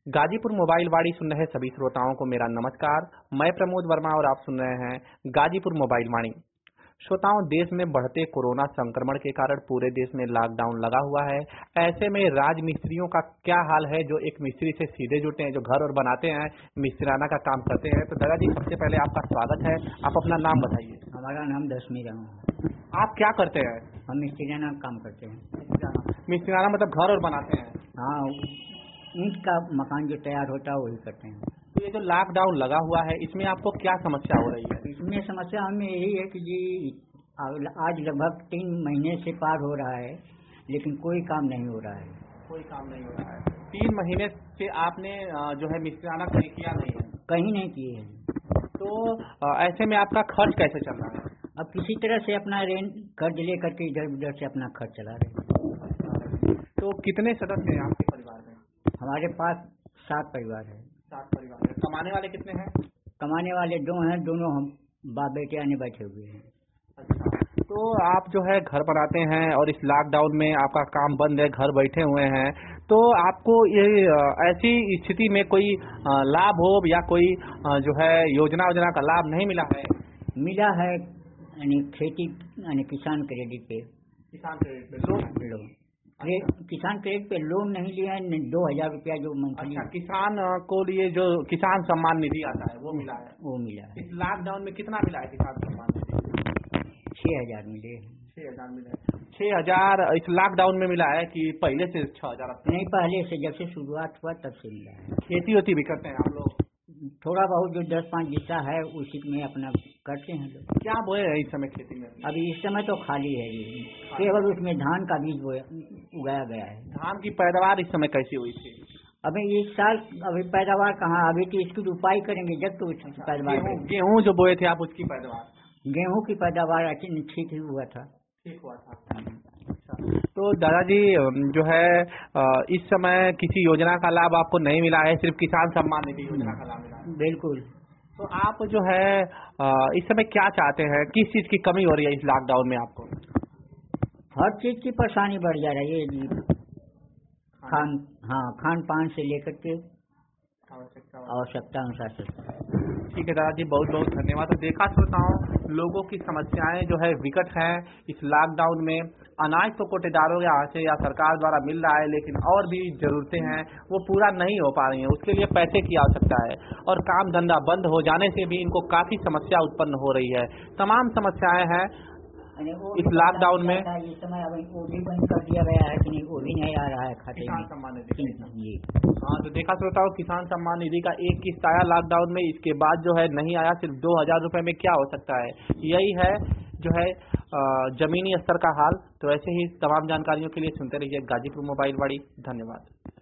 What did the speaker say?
Ghazipur mobile वाड़ी सुन रहे सभी श्रोताओं को मेरा नमस्कार। मैं प्रमोद वर्मा और आप सुन रहे हैं गाजीपुर मोबाइल वाणी। श्रोताओं, देश में बढ़ते कोरोना संक्रमण के कारण पूरे देश में लॉकडाउन लगा हुआ है। ऐसे में राज मिस्त्रियों का क्या हाल है, जो एक मिस्त्री से सीधे जुड़ते हैं, जो घर और बनाते हैं, मिस्त्रियाना का काम करते हैं। तो दादाजी, सबसे पहले आपका स्वागत है। आप अपना नाम बताइए। हमारा नाम दशमी राम है। आप क्या करते हैं? हम मिस्त्रियाना काम करते हैं। मिस्त्रियाना मतलब घर और बनाते हैं? हाँ, ईंट का मकान जो तैयार होता है वही करते हैं। तो ये जो लॉकडाउन लगा हुआ है, इसमें आपको क्या समस्या हो रही है? इसमें समस्या हमें यही है कि जी आज लगभग 3 महीने से पार हो रहा है, लेकिन कोई काम नहीं हो रहा है। कोई काम नहीं हो रहा है। 3 महीने से आपने जो है मिस्त्रियाना कहीं किया नहीं है? कहीं नहीं किए हैं। तो ऐसे में आपका खर्च कैसे चल रहा है? अब किसी तरह से अपना रेंट कर्ज ले करके इधर उधर से अपना खर्च चला रहे हैं। तो कितने सदस्य हैं आपके परिवार में? हमारे पास 7 परिवार है। 7 परिवार है। कमाने वाले कितने हैं? कमाने वाले 2 हैं, दोनों हम बाप बेटे आने बैठे हुए हैं। अच्छा, तो आप जो है घर बनाते हैं और इस लॉकडाउन में आपका काम बंद है, घर बैठे हुए हैं, तो आपको ये ऐसी स्थिति में कोई लाभ हो या कोई जो है योजना का लाभ नहीं मिला है? मिला है, यानी खेती यानी किसान क्रेडिट पे। किसान क्रेडिट पे लोन? किसान क्रेडिट पे लोन नहीं लिया है। 2000 रुपया जो मंथली। अच्छा, किसान को लिए जो किसान सम्मान निधि आता है वो मिला है? वो मिला है। इस लॉकडाउन में कितना मिला है किसान सम्मान निधि? 6000 मिले। 6000 मिले। 6000 इस लॉकडाउन में मिला है कि पहले से 6000? नहीं, पहले से, जब से शुरुआत हुआ तब से मिला है। खेती होती भी करते हैं आप लोग? थोड़ा बहुत जो 10-5 हिस्सा है उसी में अपना करते हैं लोग। क्या बोए है इस समय खेती में? अभी इस समय तो खाली है, केवल उसमें धान का बीज उगाया गया है। धान की पैदावार इस समय कैसी हुई थी? अभी इस साल अभी पैदावार कहाँ, अभी तो इसकी रुपाई करेंगे जब तो उसकी पैदावार। गेहूँ जो बोए थे आप, उसकी पैदावार? गेहूँ की पैदावार ठीक ही हुआ था। ठीक हुआ था। तो दादाजी, जो है इस समय किसी योजना का लाभ आपको नहीं मिला है, सिर्फ किसान सम्मान निधि योजना का लाभ मिला है? बिल्कुल। तो आप जो है इस समय क्या चाहते हैं, किस चीज की कमी हो रही है इस लॉकडाउन में आपको? हर चीज की परेशानी बढ़ जा रही है जी। खान पान से लेकर के आवश्यकता अनुसार। ठीक है दादाजी, बहुत बहुत धन्यवाद। तो देखा श्रोताओं, लोगों की समस्याएं जो है विकट हैं इस लॉकडाउन में। अनाज तो कोटेदारों के यहाँ से या सरकार द्वारा मिल रहा है, लेकिन और भी जरूरतें हैं वो पूरा नहीं हो पा रही हैं। उसके लिए पैसे की आवश्यकता है और काम धंधा बंद हो जाने से भी इनको काफी समस्या उत्पन्न हो रही है। तमाम समस्याएं हैं इस लॉकडाउन में। इस समय वो भी बंद कर दिया गया है कि नहीं, वो भी नहीं आ रहा है खाते में। किसान सम्मान निधि। हाँ, तो देखा श्रोताओं, किसान सम्मान निधि का एक किस्त आया लॉकडाउन में, इसके बाद जो है नहीं आया। सिर्फ 2000 रुपए में क्या हो सकता है? यही है जो है जमीनी स्तर का हाल। तो ऐसे ही तमाम जानकारियों के लिए सुनते रहिए गाजीपुर मोबाइल वाड़ी। धन्यवाद।